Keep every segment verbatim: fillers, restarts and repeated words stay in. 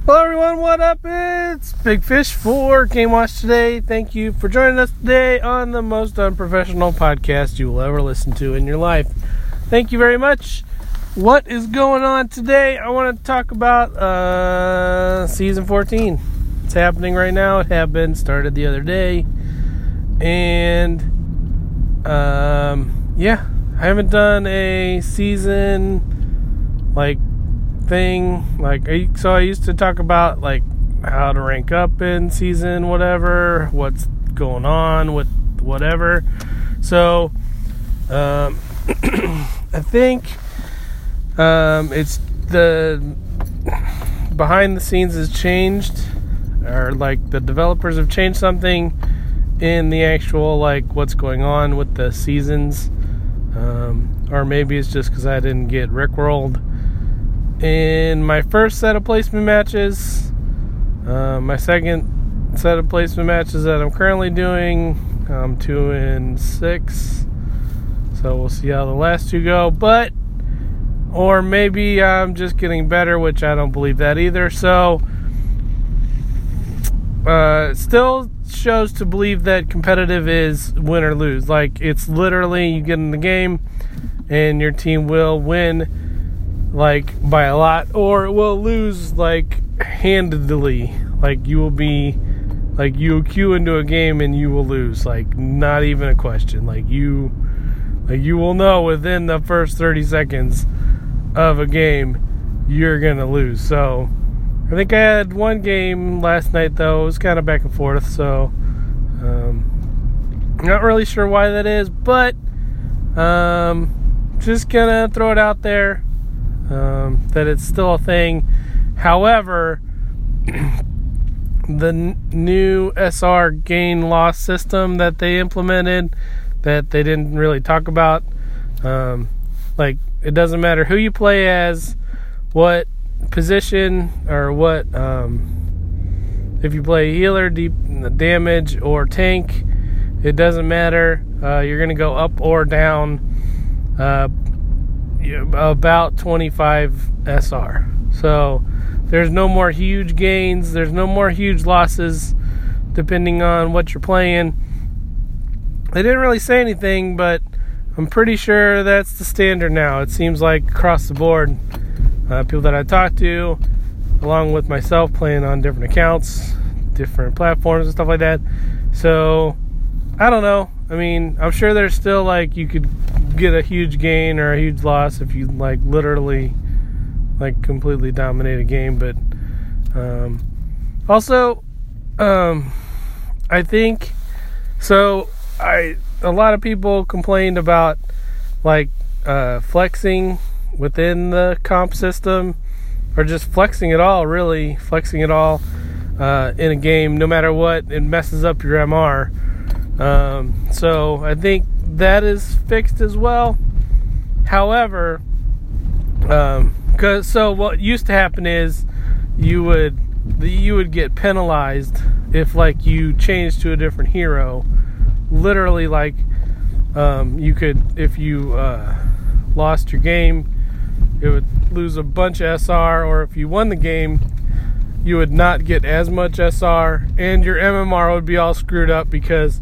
Hello everyone, what up? It's Big Fish for Game Watch today. Thank you for joining us today on the most unprofessional podcast you will ever listen to in your life. Thank you very much. What is going on today? I want to talk about uh, Season fourteen. It's happening right now. It had been started the other day. And um, yeah, I haven't done a season like thing like I, so I used to talk about like how to rank up in season whatever, what's going on with whatever. So um I think um it's the behind the scenes has changed, or like the developers have changed something in the actual like what's going on with the seasons, um or maybe it's just because I didn't get rickrolled in my first set of placement matches. Uh, my second set of placement matches that I'm currently doing, I'm two and six. So we'll see how the last two go. But, or maybe I'm just getting better, which I don't believe that either. So, uh, still shows to believe that competitive is win or lose. Like, it's literally you get in the game and your team will win like by a lot, or it will lose like handedly. Like you will be like you queue into a game and you will lose, like not even a question. Like you like you will know within the first thirty seconds of a game you're gonna lose. So I think I had one game last night though. It was kind of back and forth, so um not really sure why that is, but um just gonna throw it out there. Um, that it's still a thing. However, the n- new S R gain loss system that they implemented that they didn't really talk about, um, like it doesn't matter who you play as, what position, or what um, if you play healer, deep damage, or tank, it doesn't matter. Uh, you're gonna go up or down uh, about twenty-five S R. So there's no more huge gains, there's no more huge losses depending on what you're playing. They didn't really say anything, but I'm pretty sure that's the standard now. It seems like across the board, uh, people that I talked to, along with myself playing on different accounts, different platforms and stuff like that. So I don't know. I mean, I'm sure there's still like you could get a huge gain or a huge loss if you like literally like completely dominate a game, but um, also um, I think so. I a lot of people complained about like uh, flexing within the comp system, or just flexing it all. Really, flexing it all uh, in a game, no matter what, it messes up your M R. Um, so I think that is fixed as well. However, um, cause so what used to happen is you would you would get penalized if like you changed to a different hero. Literally, like um, you could if you uh, lost your game, it would lose a bunch of S R, or if you won the game, you would not get as much S R, and your M M R would be all screwed up because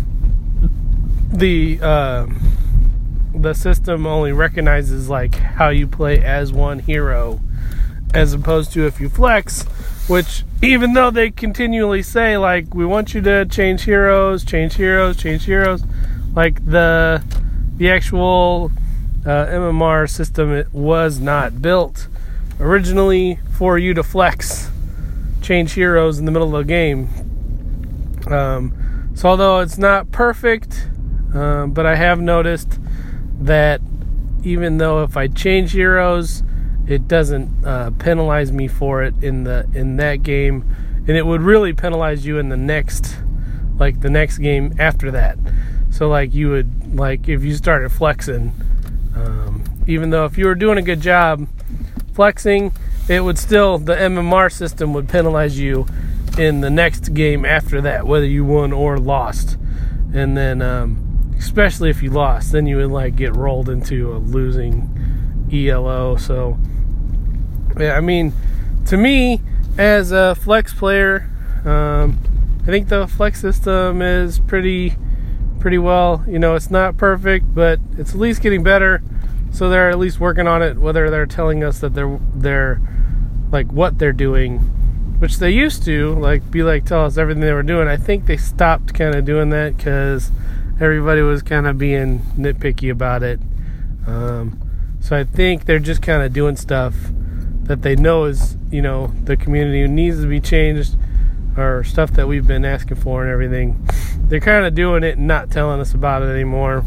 the uh, the system only recognizes like how you play as one hero, as opposed to if you flex, which even though they continually say like we want you to change heroes, change heroes, change heroes, like the the actual uh, M M R system, it was not built originally for you to flex, change heroes in the middle of the game. Um, so although it's not perfect, Um, but I have noticed that even though if I change heroes, it doesn't uh, penalize me for it in the in that game, and it would really penalize you in the next, like the next game after that. So like you would like if you started flexing, um, even though if you were doing a good job flexing, it would still the M M R system would penalize you in the next game after that, whether you won or lost, and then. Um, Especially if you lost, then you would like get rolled into a losing E L O. So, yeah, I mean, to me, as a flex player, um, I think the flex system is pretty pretty well. You know, it's not perfect, but it's at least getting better. So they're at least working on it, whether they're telling us that they're they're like what they're doing, which they used to like be like tell us everything they were doing. I think they stopped kind of doing that because everybody was kind of being nitpicky about it. Um, so I think they're just kind of doing stuff that they know is, you know, the community needs to be changed, or stuff that we've been asking for and everything. They're kind of doing it and not telling us about it anymore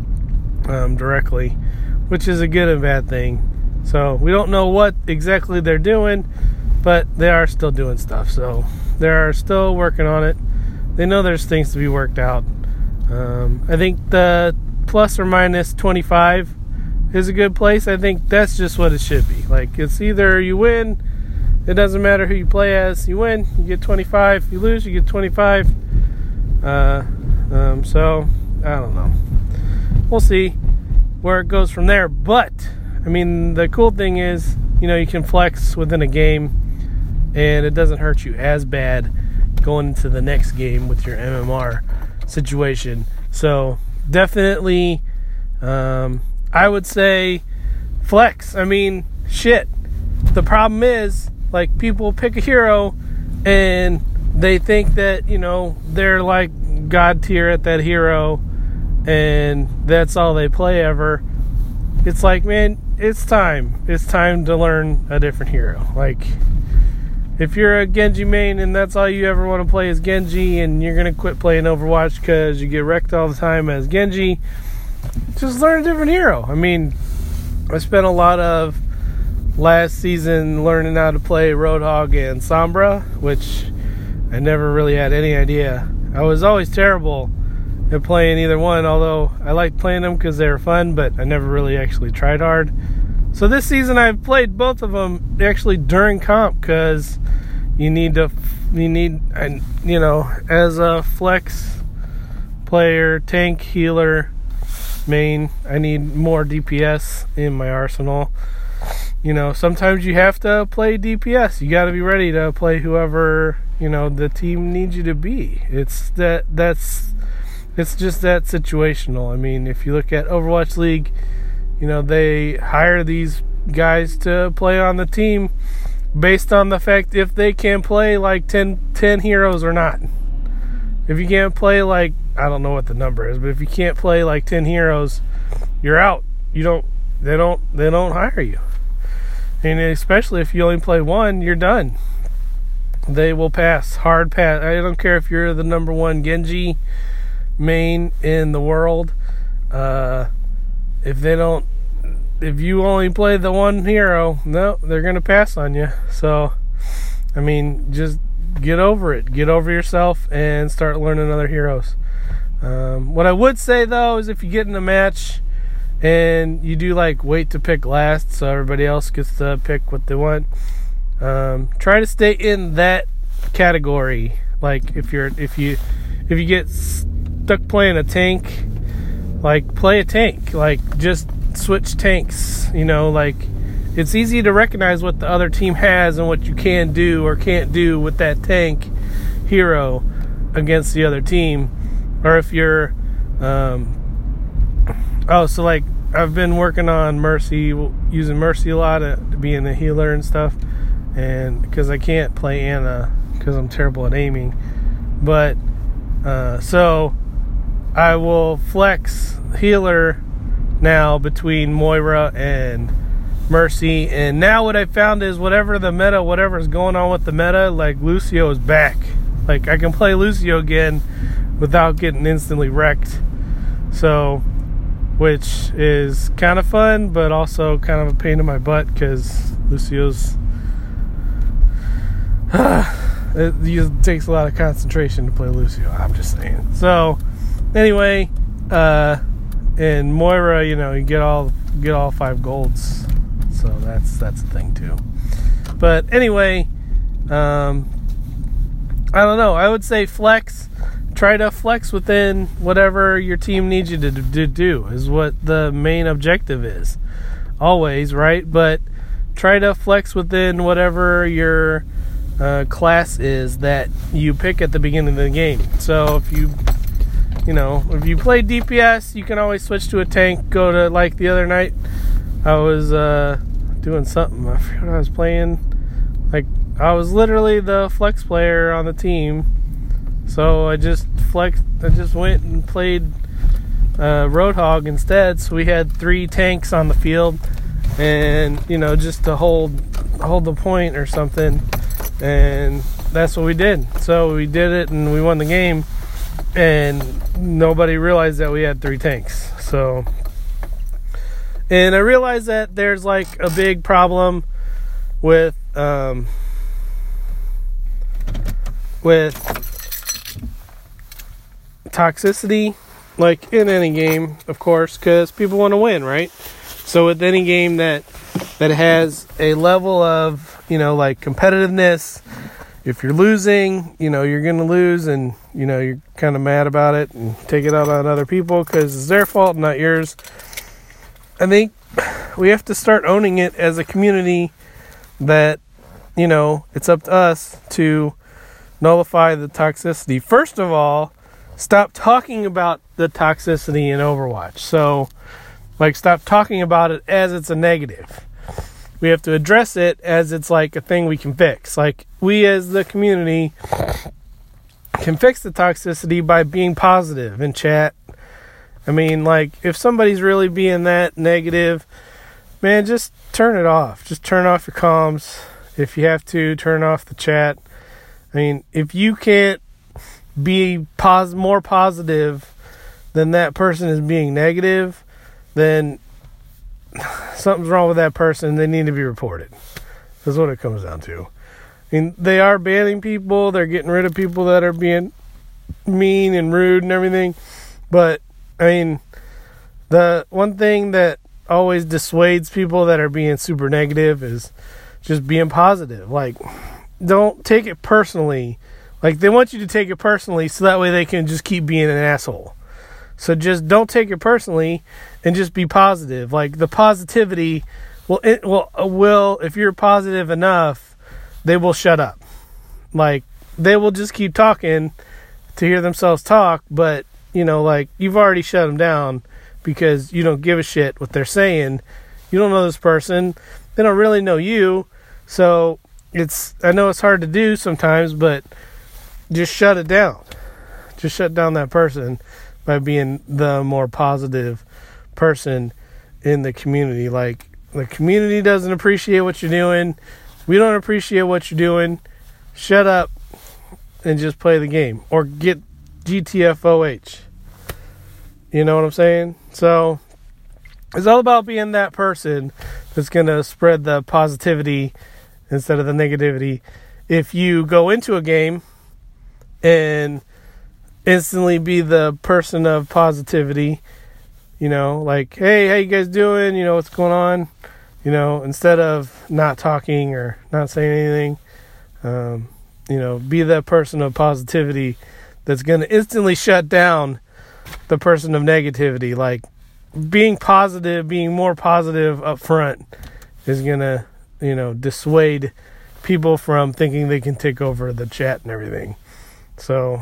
um, directly, which is a good and bad thing. So we don't know what exactly they're doing, but they are still doing stuff. So they are still working on it. They know there's things to be worked out. Um, I think the plus or minus twenty-five is a good place. I think that's just what it should be. Like, it's either you win, it doesn't matter who you play as, you win, you get twenty-five, you lose, you get twenty-five. Uh, um, so, I don't know. We'll see where it goes from there. But, I mean, the cool thing is, you know, you can flex within a game, and it doesn't hurt you as bad going into the next game with your M M R situation. So, definitely, um, I would say flex. I mean, shit. The problem is, like, people pick a hero and they think that, you know, they're like god tier at that hero and that's all they play ever. It's like, man, it's time. It's time to learn a different hero. Like, if you're a Genji main and that's all you ever want to play is Genji, and you're going to quit playing Overwatch because you get wrecked all the time as Genji, just learn a different hero. I mean, I spent a lot of last season learning how to play Roadhog and Sombra, which I never really had any idea. I was always terrible at playing either one, although I liked playing them because they were fun, but I never really actually tried hard. So this season I've played both of them actually during comp, because you need to, you need, and you know, as a flex player, tank, healer, main, I need more D P S in my arsenal. You know, sometimes you have to play D P S. You got to be ready to play whoever, you know, the team needs you to be. It's that that's it's just that situational. I mean, if you look at Overwatch League, you know, they hire these guys to play on the team based on the fact if they can play like ten, ten heroes or not. If you can't play like, I don't know what the number is, but if you can't play like ten heroes, you're out. You don't, they don't, they don't hire you. And especially if you only play one, you're done. They will pass, hard pass. I don't care if you're the number one Genji main in the world. Uh, if they don't, if you only play the one hero, no, they're going to pass on you. So, I mean, just get over it. Get over yourself and start learning other heroes. Um, what I would say, though, is if you get in a match and you do, like, wait to pick last so everybody else gets to pick what they want, um, try to stay in that category. Like, if you're, if you, if you get stuck playing a tank, like, play a tank. Like, just switch tanks. You know, like, it's easy to recognize what the other team has and what you can do or can't do with that tank hero against the other team. Or if you're, um, oh, so like, I've been working on Mercy, using Mercy a lot, uh, being a healer and stuff, and because I can't play Ana because I'm terrible at aiming. But, uh, so I will flex healer now between Moira and Mercy, and now what I found is whatever the meta, whatever's going on with the meta, like, Lucio is back. Like, I can play Lucio again without getting instantly wrecked. So, which is kind of fun, but also kind of a pain in my butt, because Lucio's it, it takes a lot of concentration to play Lucio, I'm just saying. So, anyway, uh, and Moira, you know, you get all get all five golds, so that's that's a thing too. But anyway, um, I don't know. I would say flex. Try to flex within whatever your team needs you to, to do is what the main objective is. Always, right? But try to flex within whatever your uh, classes that you pick at the beginning of the game. So if you, you know, if you play D P S, you can always switch to a tank. Go to, like the other night, I was uh, doing something. I forget what I was playing. Like, I was literally the flex player on the team. So I just flexed, I just went and played uh, Roadhog instead. So we had three tanks on the field, and you know, just to hold hold the point or something. And that's what we did. So we did it, and we won the game. And nobody realized that we had three tanks. So, and I realized that there's like a big problem with um, with toxicity, like in any game, of course, because people want to win, right? So with any game that that has a level of, you know, like competitiveness, if you're losing, you know, you're going to lose, and, you know, you're kind of mad about it and take it out on other people because it's their fault, not yours. I think we have to start owning it as a community that, you know, it's up to us to nullify the toxicity. First of all, stop talking about the toxicity in Overwatch. So, like, stop talking about it as it's a negative. We have to address it as it's like a thing we can fix. Like, we as the community can fix the toxicity by being positive in chat. I mean, like, if somebody's really being that negative, man, just turn it off. Just turn off your comms. If you have to, turn off the chat. I mean, if you can't be pos- more positive than that person is being negative, then something's wrong with that person. They need to be reported. That's what it comes down to. I mean, they are banning people. They're getting rid of people that are being mean and rude and everything. But, I mean, the one thing that always dissuades people that are being super negative is just being positive. Like, don't take it personally. Like, they want you to take it personally so that way they can just keep being an asshole. So just don't take it personally and just be positive. Like, the positivity will, it will, will, if you're positive enough, they will shut up. Like, they will just keep talking to hear themselves talk, but, you know, like, you've already shut them down because you don't give a shit what they're saying. You don't know this person. They don't really know you. So it's, I know it's hard to do sometimes, but just shut it down. Just shut down that person by being the more positive person in the community. Like, the community doesn't appreciate what you're doing. We don't appreciate what you're doing. Shut up and just play the game. Or get G T F O H. You know what I'm saying? So, it's all about being that person that's going to spread the positivity instead of the negativity. If you go into a game and instantly be the person of positivity, you know, like, hey, how you guys doing? You know, what's going on? You know, instead of not talking or not saying anything, um, you know, be that person of positivity that's going to instantly shut down the person of negativity. Like, being positive, being more positive up front is going to, you know, dissuade people from thinking they can take over the chat and everything. So,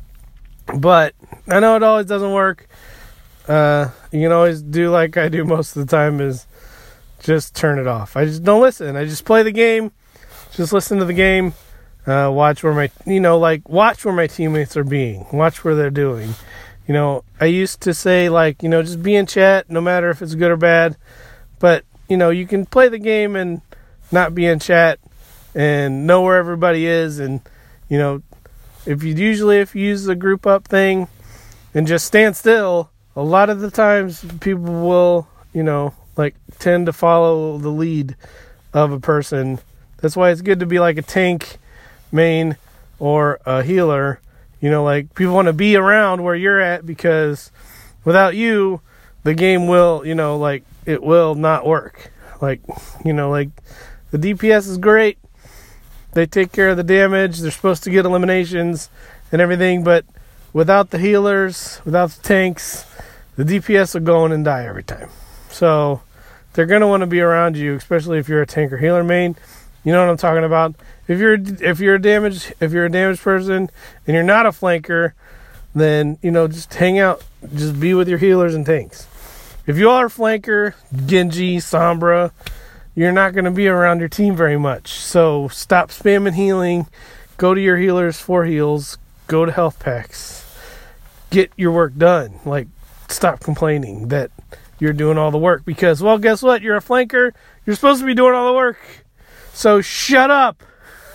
but I know it always doesn't work. Uh, you can always do like I do most of the time, is just turn it off. I just don't listen. I just play the game. Just listen to the game. Uh, watch where my, you know, like, watch where my teammates are being. Watch where they're doing. You know, I used to say, like, you know, just be in chat, no matter if it's good or bad. But, you know, you can play the game and not be in chat and know where everybody is. And, you know, if you usually, if you use the group up thing and just stand still, a lot of the times people will, you know, like, tend to follow the lead of a person. That's why it's good to be like a tank main or a healer. You know, like, people want to be around where you're at, because without you, the game will, you know, like, it will not work. Like, you know, like, the D P S is great. They take care of the damage. They're supposed to get eliminations and everything, but without the healers, without the tanks, the D P S will go in and die every time. So they're going to want to be around you, especially if you're a tank or healer main. You know what I'm talking about? If you're if you're a damaged if you're a damaged person and you're not a flanker, then you know just hang out, just be with your healers and tanks. If you are a flanker, Genji, Sombra, you're not going to be around your team very much. So stop spamming healing. Go to your healers for heals. Go to health packs. Get your work done. Like, stop complaining that you're doing all the work because, well, guess what? You're a flanker. You're supposed to be doing all the work. So shut up.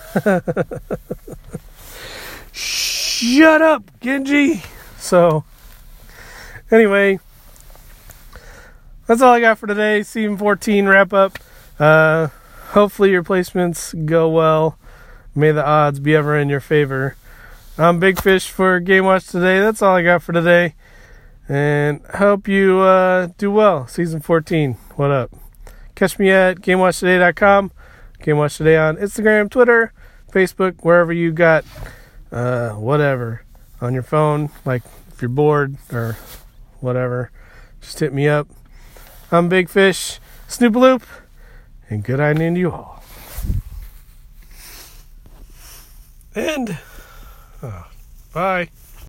Shut up, Genji. So, anyway, that's all I got for today. Season fourteen wrap up. Uh, hopefully your placements go well. May the odds be ever in your favor. I'm Big Fish for Game Watch today. That's all I got for today. And hope you uh, do well. Season fourteen. What up? Catch me at game watch today dot com. Game Watch Today on Instagram, Twitter, Facebook, wherever you got uh, whatever on your phone. Like if you're bored or whatever, just hit me up. I'm Big Fish, Snoopaloop, and good evening to you all. And uh, bye.